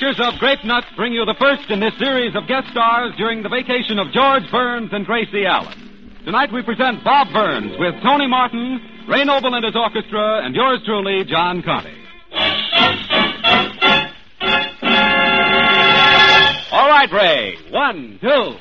makers of Grape Nuts bring you the first in this series of guest stars during the vacation of George Burns and Gracie Allen. Tonight we present Bob Burns with Tony Martin, Ray Noble and his orchestra, and yours truly, John Conte. All right, Ray. 1, 2.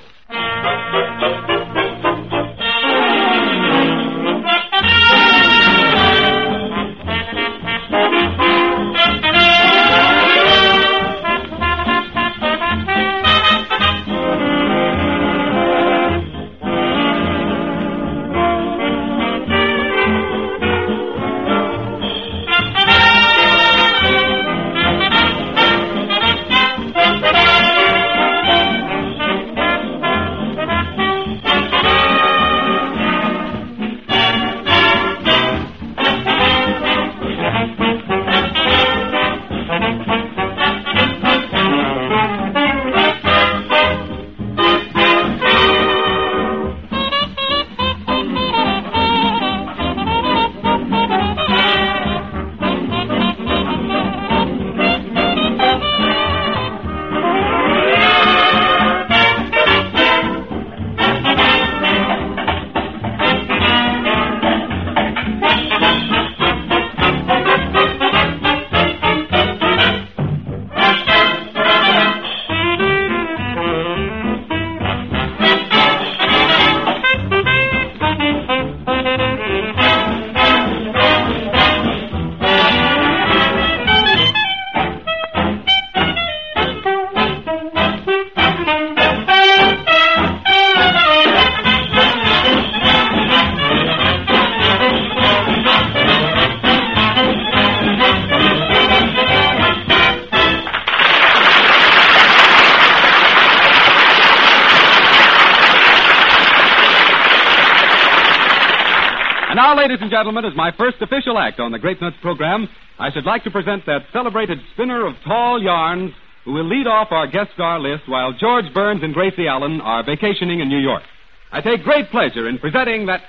And now, ladies and gentlemen, as my first official act on the Grape Nuts program, I should like to present that celebrated spinner of tall yarns who will lead off our guest star list while George Burns and Gracie Allen are vacationing in New York. I take great pleasure in presenting that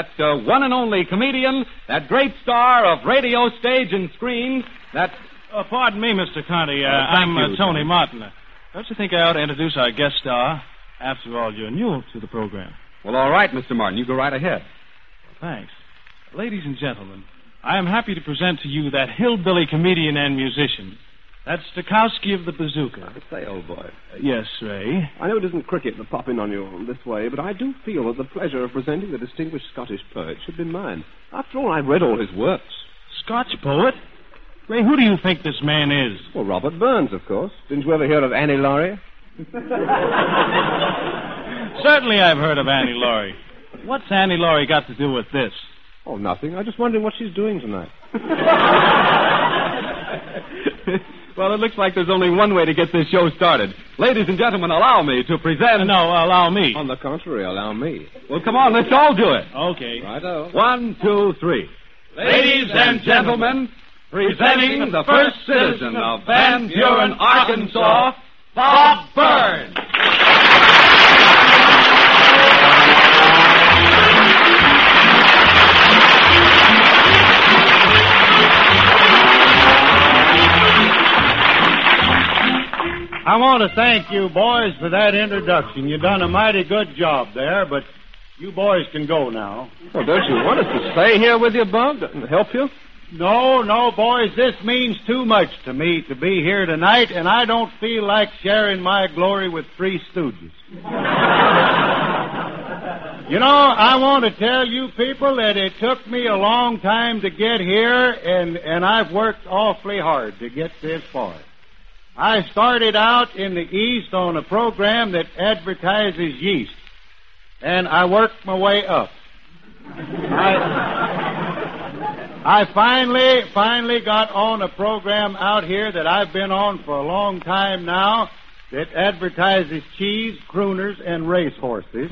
one and only comedian, that great star of radio, stage, and screen, that... pardon me, Mr. Conte. I'm Tony Martin. Don't you think I ought to introduce our guest star? After all, you're new to the program. Well, all right, Mr. Martin. You go right ahead. Thanks. Ladies and gentlemen, I am happy to present to you that hillbilly comedian and musician, that Stokowski of the Bazooka. Say, old boy. Yes, Ray? I know it isn't cricket to pop in on you this way, but I do feel that the pleasure of presenting the distinguished Scottish poet should be mine. After all, I've read all his works. Scotch poet? Ray, who do you think this man is? Well, Robert Burns, of course. Didn't you ever hear of Annie Laurie? Certainly I've heard of Annie Laurie. What's Annie Laurie got to do with this? Oh, nothing. I'm just wondering what she's doing tonight. Well, it looks like there's only one way to get this show started. Ladies and gentlemen, allow me to present... No, allow me. On the contrary, allow me. Well, come on, let's all do it. Okay. Righto. 1, 2, 3. Ladies and gentlemen, presenting the first citizen of Van Buren, Arkansas, Bob Burns. I want to thank you boys for that introduction. You've done a mighty good job there, but you boys can go now. Well, don't you want us to stay here with you, Bob, and help you? No, boys, this means too much to me to be here tonight, and I don't feel like sharing my glory with three stooges. You know, I want to tell you people that it took me a long time to get here, and I've worked awfully hard to get this far. I started out in the East on a program that advertises yeast, and I worked my way up. I finally got on a program out here that I've been on for a long time now that advertises cheese, crooners, and racehorses.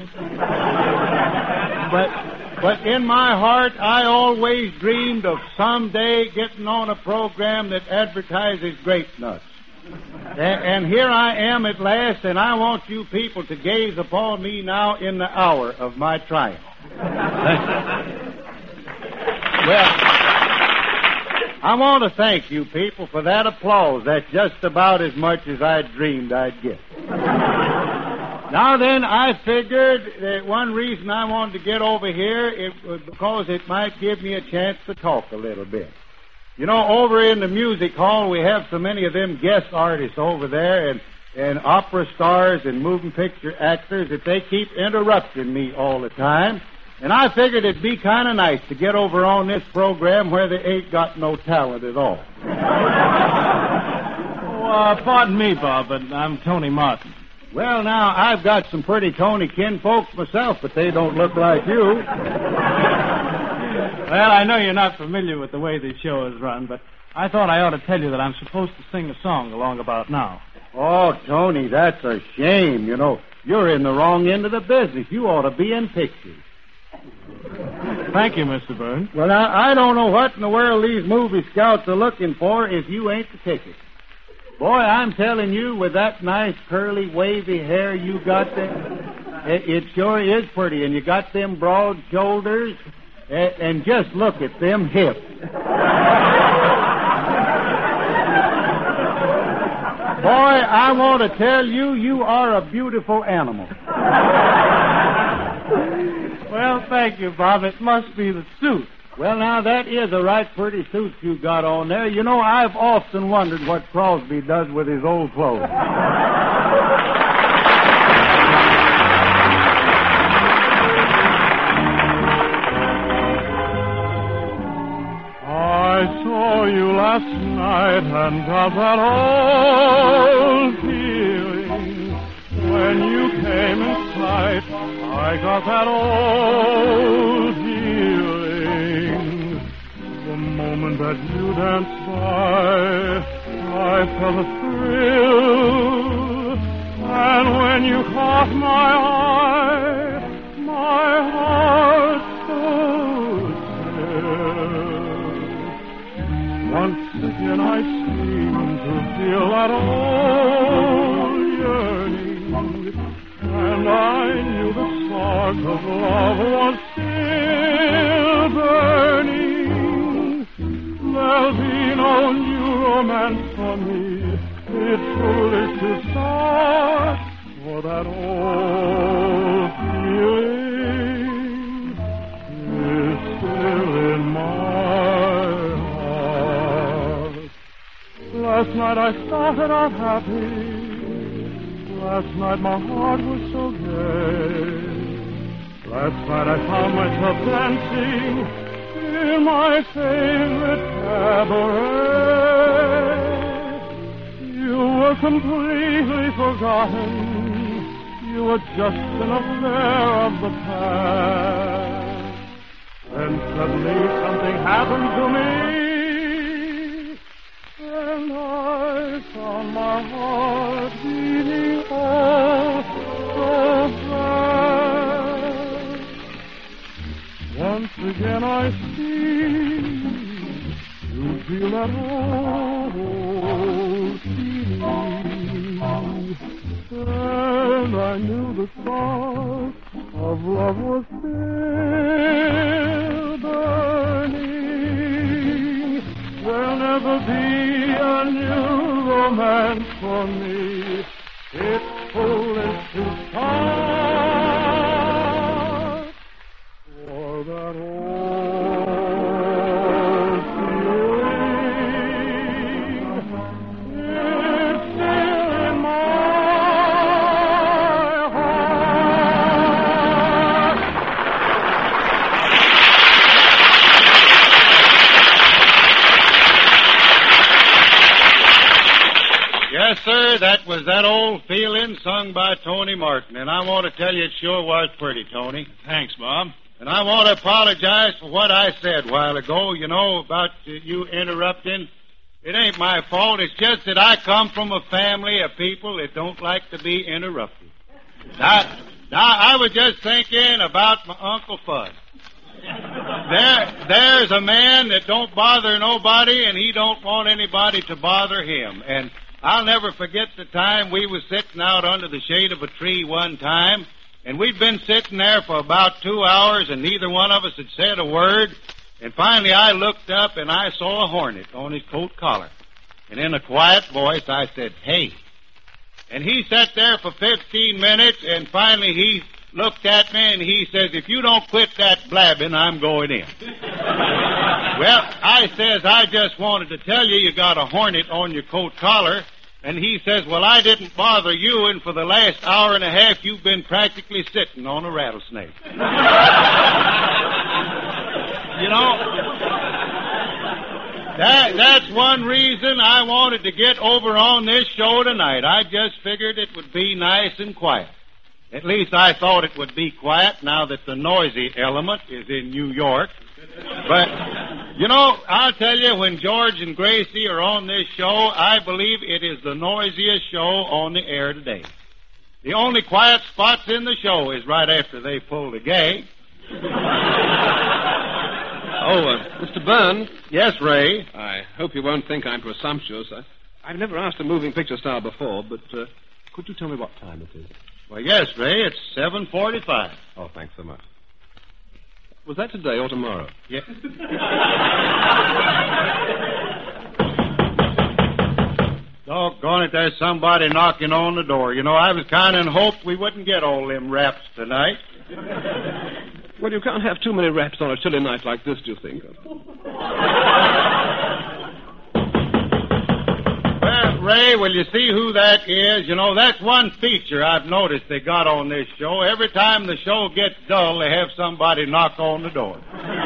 But in my heart, I always dreamed of someday getting on a program that advertises grape nuts. And here I am at last, and I want you people to gaze upon me now in the hour of my triumph. Well, I want to thank you people for that applause. That's just about as much as I dreamed I'd get. Now then, I figured that one reason I wanted to get over here it was because it might give me a chance to talk a little bit. You know, over in the music hall, we have so many of them guest artists over there and opera stars and moving picture actors that they keep interrupting me all the time. And I figured it'd be kind of nice to get over on this program where they ain't got no talent at all. Pardon me, Bob, but I'm Tony Martin. Well, now, I've got some pretty Tony kinfolks myself, but they don't look like you. Well, I know you're not familiar with the way the show is run, but I thought I ought to tell you that I'm supposed to sing a song along about now. Oh, Tony, that's a shame. You know, you're in the wrong end of the business. You ought to be in pictures. Thank you, Mr. Byrne. Well, now, I don't know what in the world these movie scouts are looking for if you ain't the ticket. Boy, I'm telling you, with that nice curly, wavy hair you got there, it sure is pretty. And you got them broad shoulders, and just look at them hips. Boy, I want to tell you, you are a beautiful animal. Well, thank you, Bob. It must be the suit. Well, now, that is a right pretty suit you got on there. You know, I've often wondered what Crosby does with his old clothes. I saw you last night and got that old feeling. When you came in sight, I got that old feeling. The moment that you danced by, I felt a thrill. And when you caught my eye, my heart stood still. Once again I seemed to feel that old yearning, and I knew the spark of love was still burning. There'll be no new romance for me. It's foolish to start, for that old feeling is still in my heart. Last night I started out happy. Last night my heart was so gay. Last night I found myself dancing in my favorite cabaret. You were completely forgotten. You were just an affair of the past. Then suddenly something happened to me, and I found my heart beating oh so fast. Once again I seem to feel that old feeling, and I knew the spark of love was still burning. There'll never be a new romance for me. It's foolish to start, for that old feeling is still in my heart. Yes, sir, that was that old feeling sung by Tony Martin. And I want to tell you it sure was pretty, Tony. Thanks, Bob. And I want to apologize for what I said a while ago, you know, about you interrupting. It ain't my fault. It's just that I come from a family of people that don't like to be interrupted. Now I was just thinking about my Uncle Fudd. There's a man that don't bother nobody, and he don't want anybody to bother him. And I'll never forget the time we was sitting out under the shade of a tree one time, and we'd been sitting there for about 2 hours, and neither one of us had said a word. And finally I looked up and I saw a hornet on his coat collar. And in a quiet voice I said, "Hey." And he sat there for 15 minutes, and finally he looked at me and he says, "If you don't quit that blabbing, I'm going in." Well, I says, "I just wanted to tell you got a hornet on your coat collar." And he says, "Well, I didn't bother you, and for the last hour and a half you've been practically sitting on a rattlesnake." You know, that's one reason I wanted to get over on this show tonight. I just figured it would be nice and quiet. At least I thought it would be quiet now that the noisy element is in New York. But, you know, I'll tell you, when George and Gracie are on this show, I believe it is the noisiest show on the air today. The only quiet spots in the show is right after they pull the gag. Mr. Burns. Yes, Ray? I hope you won't think I'm presumptuous. I've never asked a moving picture star before, but could you tell me what time it is? Well, yes, Ray, it's 7:45. Oh, thanks so much. Was that today or tomorrow? Yeah. Doggone it, there's somebody knocking on the door. You know, I was kind of in hope we wouldn't get all them raps tonight. Well, you can't have too many raps on a chilly night like this, do you think? Well, Ray, will you see who that is? You know, that's one feature I've noticed they got on this show. Every time the show gets dull, they have somebody knock on the door.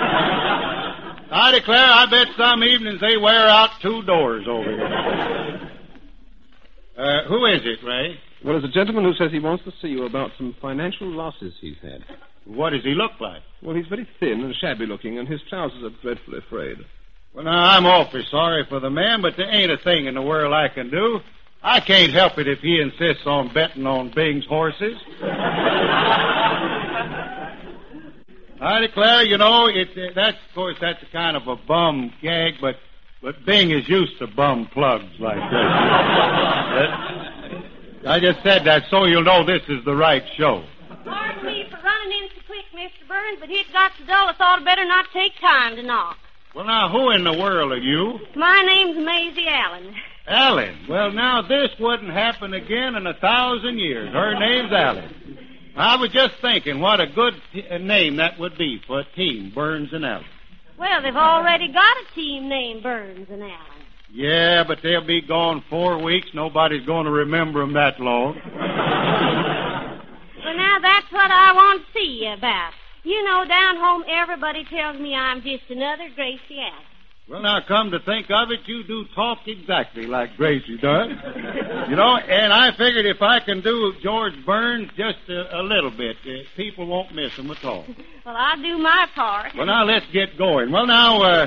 I declare, I bet some evenings they wear out 2 doors over here. Who is it, Ray? Well, there's a gentleman who says he wants to see you about some financial losses he's had. What does he look like? Well, he's very thin and shabby looking, and his trousers are dreadfully frayed. Well, now, I'm awfully sorry for the man, but there ain't a thing in the world I can do. I can't help it if he insists on betting on Bing's horses. I declare, you know, that's a kind of a bum gag, but Bing is used to bum plugs like this. I just said that so you'll know this is the right show. Pardon me for running in so quick, Mr. Burns, but it got so dull I thought I'd better not take time to knock. Well, now, who in the world are you? My name's Maisie Allen. Allen. Well, now, this wouldn't happen again in 1,000 years. Her name's Allen. I was just thinking what a good name that would be for a team, Burns and Allen. Well, they've already got a team named Burns and Allen. Yeah, but they'll be gone 4 weeks. Nobody's going to remember them that long. Well, now, that's what I want to see you about. You know, down home, everybody tells me I'm just another Gracie Allen. Well, now, come to think of it, you do talk exactly like Gracie does. You know, and I figured if I can do George Burns just a little bit, people won't miss him at all. Well, I'll do my part. Well, now, let's get going. Well, now,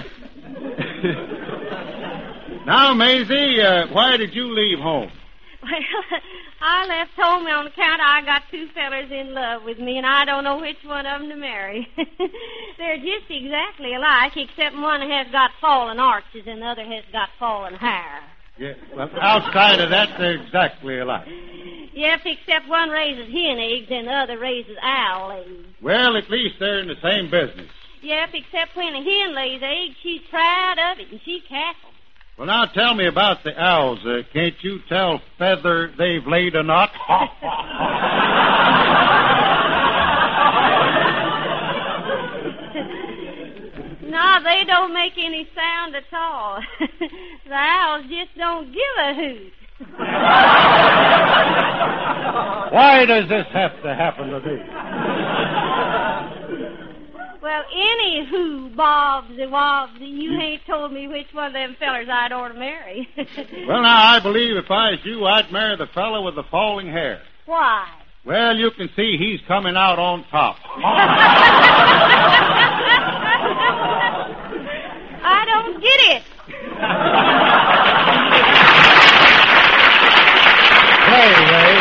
now, Maisie, why did you leave home? Well, I left home on account I got 2 fellers in love with me, and I don't know which one of them to marry. They're just exactly alike, except one has got fallen arches and the other has got fallen hair. Yeah, well, outside of that, they're exactly alike. Yep, except one raises hen eggs and the other raises owl eggs. Well, at least they're in the same business. Yep, except when a hen lays eggs, she's proud of it and she cackles. Well, now tell me about the owls. Can't you tell Feather they've laid a knot? No, they don't make any sound at all. The owls just don't give a hoot. Why does this have to happen to me? Well, anywho, Bobsy Wobbsy, you ain't told me which one of them fellers I'd ought to marry. Well, now, I believe if I was you, I'd marry the fellow with the falling hair. Why? Well, you can see he's coming out on top. I don't get it. Hey, Ray.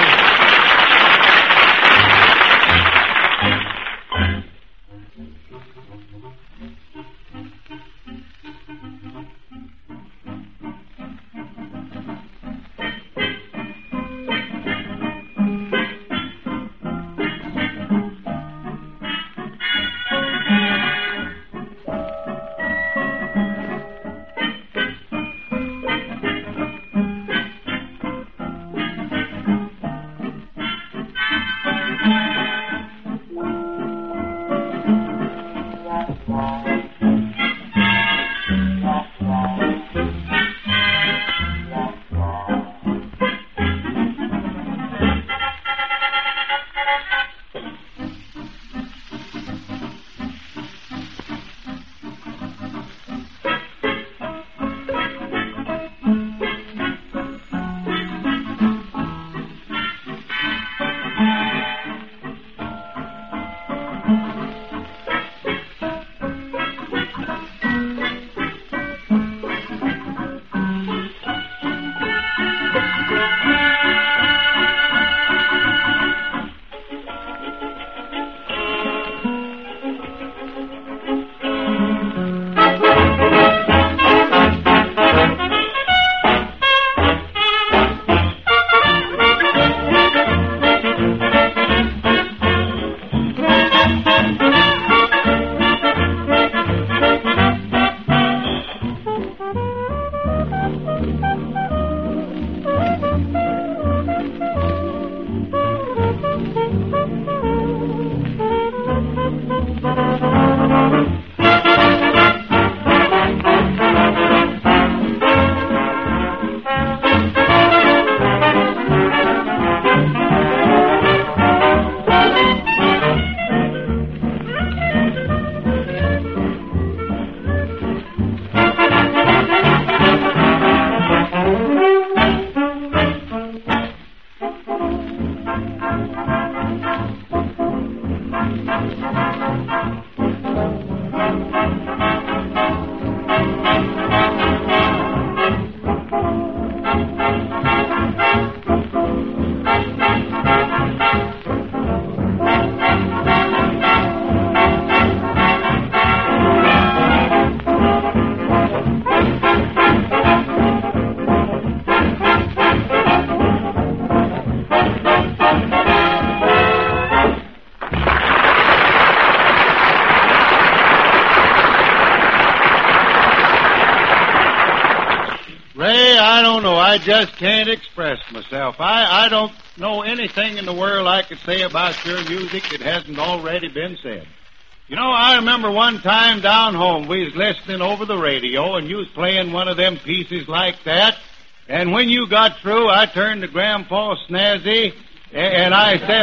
I just can't express myself. I don't know anything in the world I could say about your music that hasn't already been said. You know, I remember one time down home we was listening over the radio and you was playing one of them pieces like that. And when you got through, I turned to Grandpa Snazzy and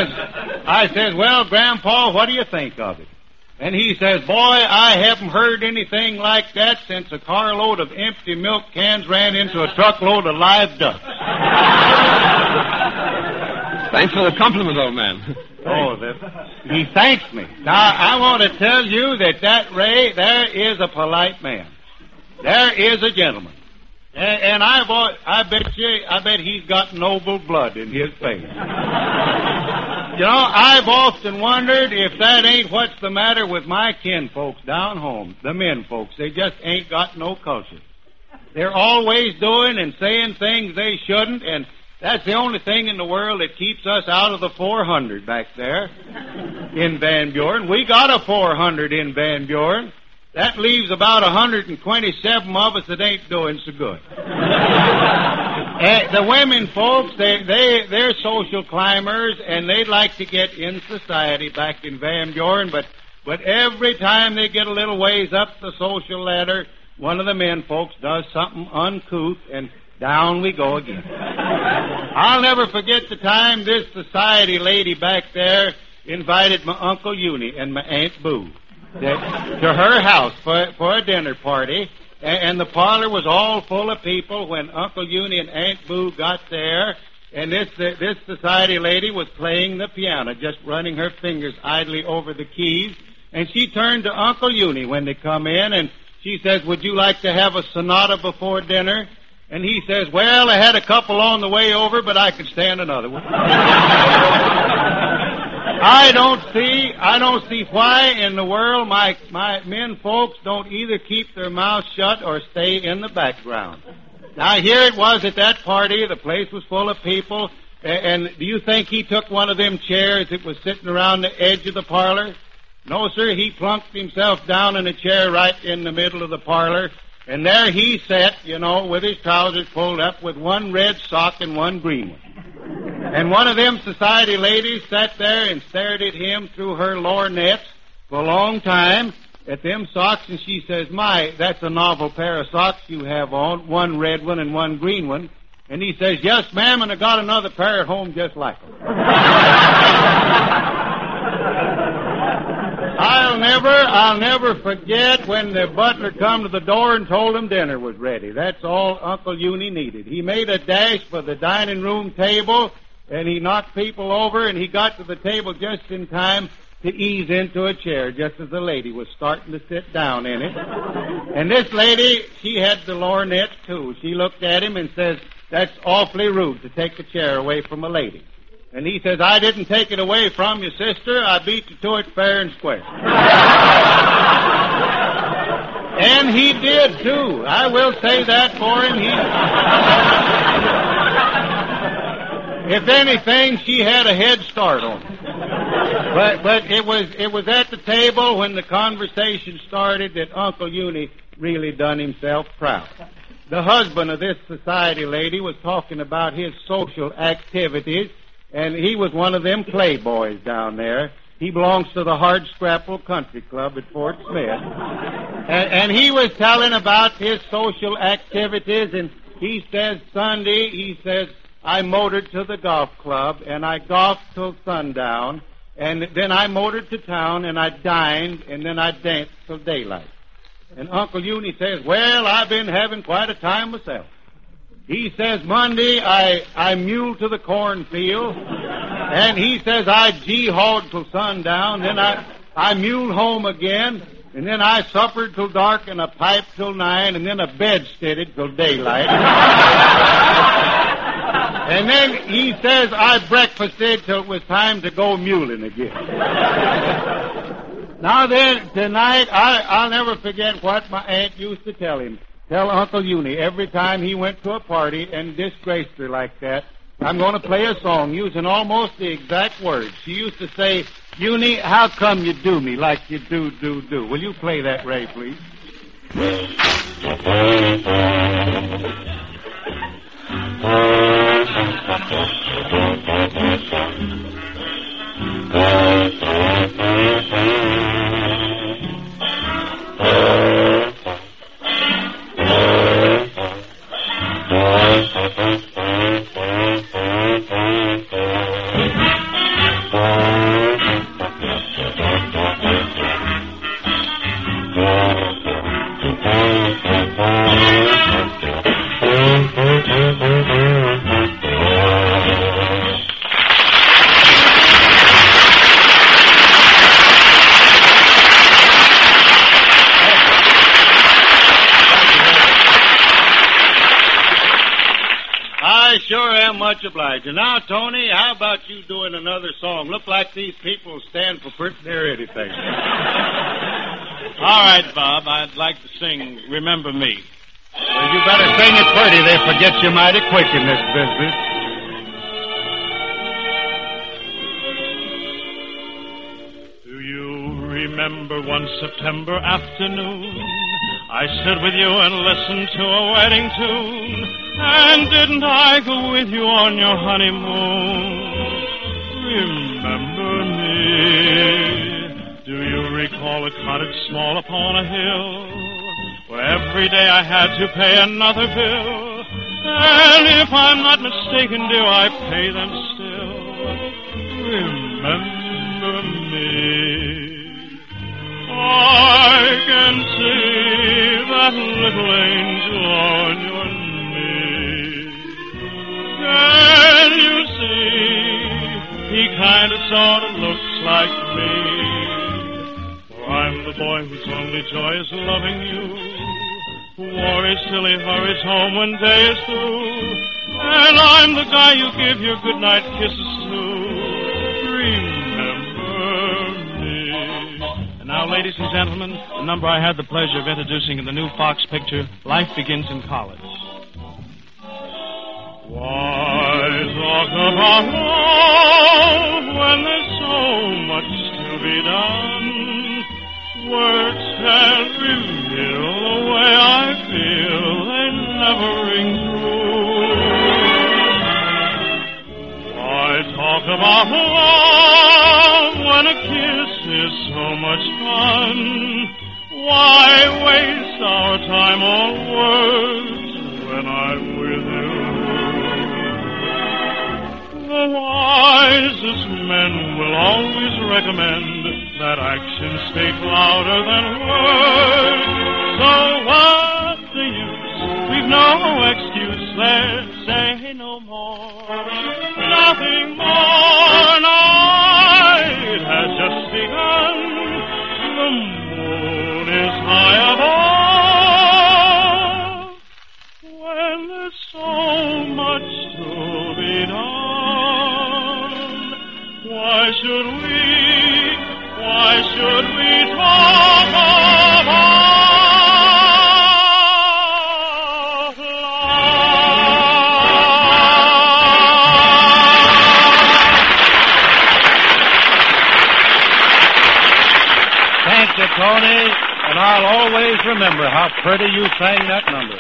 I says, well, Grandpa, what do you think of it? And he says, boy, I haven't heard anything like that since a carload of empty milk cans ran into a truckload of live ducks. Thanks for the compliment, old man. He thanks me. Now, I want to tell you that Ray, there is a polite man. There is a gentleman. And I bet he's got noble blood in his face. You know, I've often wondered if that ain't what's the matter with my kinfolks down home, the men folks. They just ain't got no culture. They're always doing and saying things they shouldn't, and that's the only thing in the world that keeps us out of the 400 back there in Van Buren. We got a 400 in Van Buren. That leaves about 127 of us that ain't doing so good. The women folks, they're social climbers, and they'd like to get in society back in Van Buren, but every time they get a little ways up the social ladder, one of the men folks does something uncouth, and down we go again. I'll never forget the time this society lady back there invited my Uncle Uni and my Aunt Boo to her house for a dinner party, and the parlor was all full of people when Uncle Uni and Aunt Boo got there, and this society lady was playing the piano, just running her fingers idly over the keys, and she turned to Uncle Uni when they come in, and she says, would you like to have a sonata before dinner? And he says, well, I had a couple on the way over, but I could stand another one. I don't see why in the world my men folks don't either keep their mouths shut or stay in the background. Now, here it was at that party. The place was full of people. And do you think he took one of them chairs that was sitting around the edge of the parlor? No, sir. He plunked himself down in a chair right in the middle of the parlor. And there he sat, you know, with his trousers pulled up with one red sock and one green one. And one of them society ladies sat there and stared at him through her lorgnettes for a long time. at them socks, and she says, "My, that's a novel pair of socks you have on, one red one and one green one." And he says, "Yes, ma'am, and I got another pair at home just like them." I'll never forget when the butler come to the door and told him dinner was ready. That's all Uncle Uni needed. He made a dash for the dining room table, and he knocked people over, and he got to the table just in time to ease into a chair, just as the lady was starting to sit down in it. And this lady, she had the lorgnette, too. She looked at him and says, "That's awfully rude to take the chair away from a lady." And he says, "I didn't take it away from you, sister. I beat you to it fair and square." And he did, too. I will say that for him. If anything, she had a head start on him. But it was at the table when the conversation started that Uncle Uni really done himself proud. The husband of this society lady was talking about his social activities, and he was one of them playboys down there. He belongs to the Hardscrapple Country Club at Fort Smith. And he was telling about his social activities, and he says Sunday, he says, "I motored to the golf club, and I golfed till sundown, and then I motored to town, and I dined, and then I danced till daylight." And Uncle Uni says, "Well, I've been having quite a time myself." He says, "Monday, I muled to the cornfield, and he says, I gee-hawed till sundown, then I muled home again, and then I suppered till dark, and I piped till 9, and then I bedsteaded till daylight." And then he says, "I breakfasted till it was time to go muling again." Now then, tonight, I'll never forget what my aunt used to tell him. Tell Uncle Uni every time he went to a party and disgraced her like that. I'm going to play a song using almost the exact words. She used to say, "Uni, how come you do me like you do? Will you play that, Ray, please?" Much obliged. And now, Tony, how about you doing another song? Look like these people stand for pretty near anything. All right, Bob, I'd like to sing Remember Me. Well, you better sing it pretty. They forget you mighty quick in this business. Do you remember one September afternoon? I stood with you and listened to a wedding tune. And didn't I go with you on your honeymoon? Remember me. Do you recall a cottage small upon a hill, where every day I had to pay another bill? And if I'm not mistaken, do I pay them still? Remember me. I can see that little angel on your knee. Can you see? He kind of sort of looks like me. For I'm the boy whose only joy is loving you, who worries till he hurries home when day is through. And I'm the guy you give your goodnight kisses to. Remember me. And now, ladies and gentlemen, the number I had the pleasure of introducing in the new Fox picture, Life Begins in College. Why talk about love when there's so much to be done? Words can't reveal the way I feel, they never ring true. Why talk about love when a kiss is so much fun? Why waste our time on words when I'm with you? The wisest men will always recommend that actions speak louder than words. So what's the use? We've no excuse there. Say no more. Nothing more. Night has just begun. The moon is high above. When there's so much to be done, why should we talk of Thank you, Tony, and I'll always remember how pretty you sang that number.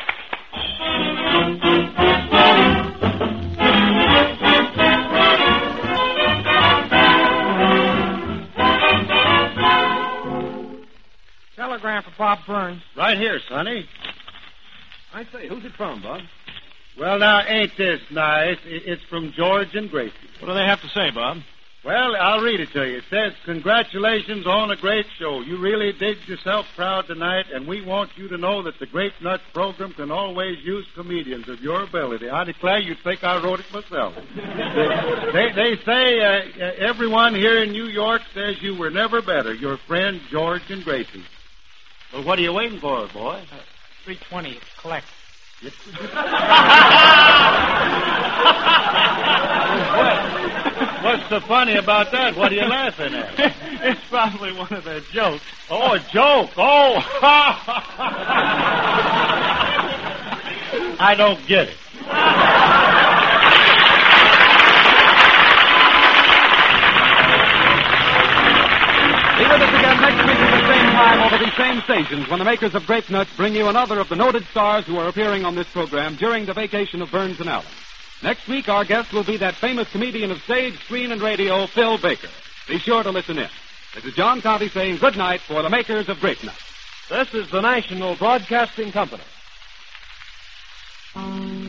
Telegram for Bob Burns. Right here, Sonny. I say, who's it from, Bob? Well, now, ain't this nice? It's from George and Gracie. What do they have to say, Bob? Well, I'll read it to you. It says, congratulations on a great show. You really did yourself proud tonight, and we want you to know that the Grape Nuts program can always use comedians of your ability. I declare you'd think I wrote it myself. They say everyone here in New York says you were never better. Your friend, George and Gracie. Well, what are you waiting for, boy? $3.20. Collect. What's so funny about that? What are you laughing at? It's probably one of their jokes. Oh, a joke. Oh. I don't get it. Be with us again next week at the same time over these same stations when the makers of Grape Nuts bring you another of the noted stars who are appearing on this program during the vacation of Burns and Allen. Next week, our guest will be that famous comedian of stage, screen, and radio, Phil Baker. Be sure to listen in. This is John Conte saying good night for the makers of Grape Nuts. This is the National Broadcasting Company.